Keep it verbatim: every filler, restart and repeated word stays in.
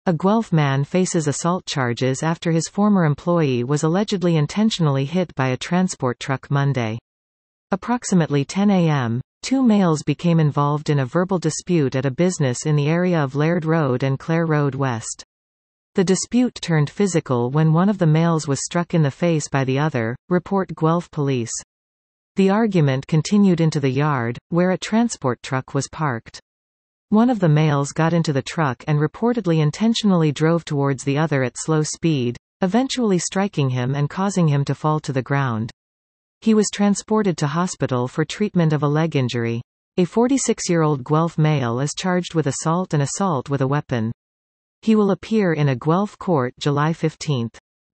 A Guelph man faces assault charges after his former employee was allegedly intentionally hit by a transport truck Monday. Approximately ten a m, two males became involved in a verbal dispute at a business in the area of Laird Road and Clare Road West. The dispute turned physical when one of the males was struck in the face by the other, report Guelph police. The argument continued into the yard, where a transport truck was parked. One of the males got into the truck and reportedly intentionally drove towards the other at slow speed, eventually striking him and causing him to fall to the ground. He was transported to hospital for treatment of a leg injury. A forty-six-year-old Guelph male is charged with assault and assault with a weapon. He will appear in a Guelph court July fifteenth.